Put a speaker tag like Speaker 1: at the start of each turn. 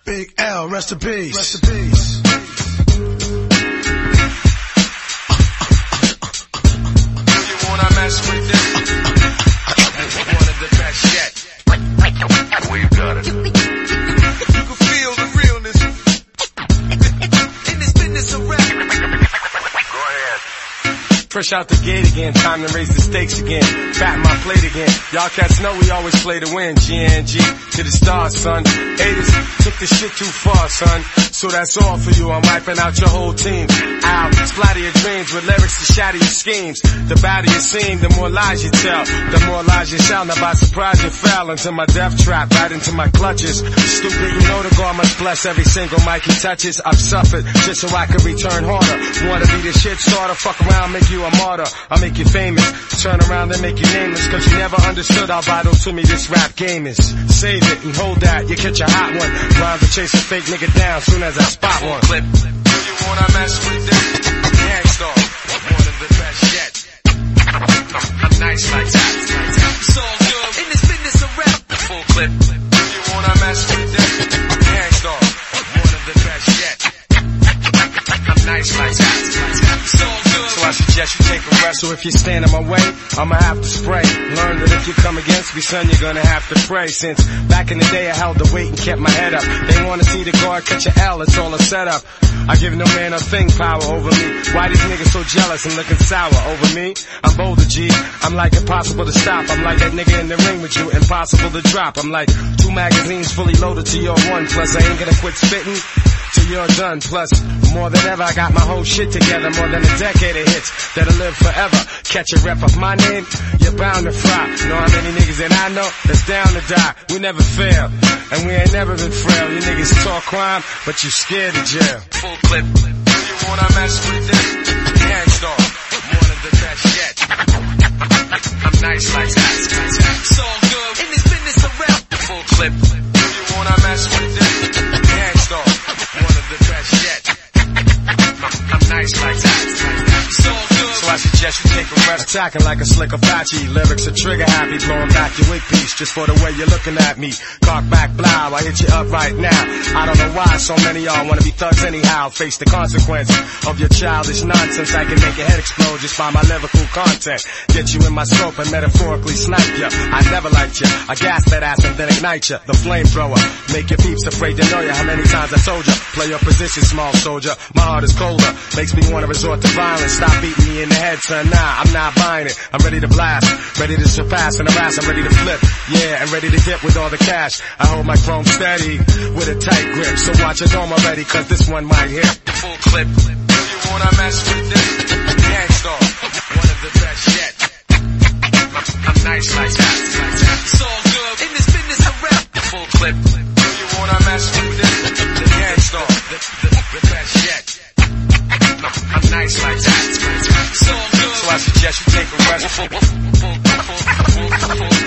Speaker 1: Big L, rest in peace. Rest in peace.
Speaker 2: You wanna mess with this? One of the best yet. We got it. You can feel the realness in this business of rap. Go ahead.
Speaker 3: Fresh out the gate again, time to raise the stakes again. Batten my plate again. Y'all cats know we always play to win. GNG to the stars, son. Haters took this shit too far, son. So that's all for you. I'm wiping out your whole team. I'll splatter your dreams with lyrics to shatter your schemes. The badder you seem, the more lies you tell. The more lies you shout. Now by surprise you fell into my death trap, right into my clutches. Stupid, you know the God must bless every single mic he touches. I've suffered just so I can return harder. Wanna be the shit starter? Fuck around, make you a martyr. I'll make you famous. Turn around and make you nameless. Cause you never understood how vital to me this rap game is. Save it and hold that, you catch a hot one. Rhyme to chase a fake nigga down soon as I spot one.
Speaker 2: Clip. Do you wanna mess with this? Gangstar, one of the best yet. I'm nice like that. It's all good in this business of rap. Full clip. Do you wanna mess with this? Gangstar, one of the best yet. I'm nice like that. It's all good.
Speaker 3: So I suggest you take a rest. So if you stand in my way, I'ma have to spray. Learn that if you come against me, son, you're gonna have to pray. Since back in the day I held the weight and kept my head up. They wanna see the guard catch a L, it's all a setup. I give no man a thing power over me. Why these niggas so jealous and looking sour over me? I'm bolder, G. I'm like impossible to stop. I'm like that nigga in the ring with you, impossible to drop. I'm like 2 magazines fully loaded to your 1. Plus I ain't gonna quit spitting till you're done. Plus, more than ever, I got my whole shit together. More than a decade of hits that'll live forever. Catch a rep of my name, you're bound to fry. Know how many niggas that I know that's down to die. We never fail, and we ain't never been frail. You niggas talk crime, but you scared of jail.
Speaker 2: Full clip. Do you wanna mess with this? Gangstar, one of the best yet. I'm nice like that. It's all good in this business of rap. Full clip. Do you wanna mess with this? Gangstar, one of the best yet. I'm nice like that. It's all good.
Speaker 3: So I suggest you take a rest. Attacking like a slick Apache. Lyrics are trigger happy. Blowing back your wig piece just for the way you're looking at me. Cock back, blow. I hit you up right now. I don't know why so many y'all wanna be thugs anyhow. Face the consequence of your childish nonsense. I can make your head explode just by my lyrical content. Get you in my scope and metaphorically snipe ya. I never liked ya. I gas that ass and then ignite ya. The flamethrower. Make your peeps afraid to know ya. How many times I told ya? Play your position, small soldier. My heart is colder. Makes me wanna resort to violence. Stop beating me in the head, son. Nah, I'm not buying it. I'm ready to blast. Ready to surpass and harass. I'm ready to flip. Yeah, and ready to dip with all the cash. I hold my chrome steady with a tight grip. So watch your dome already, cause this one might hit.
Speaker 2: Full clip. Do you wanna mess with this? Gangstar, one of the best yet. I'm nice like that. It's all good in this business of rap. Full clip. Do you wanna mess with this? Gangstar, the best yet. I'm nice like that. It's all good.
Speaker 3: So I suggest you take a rest.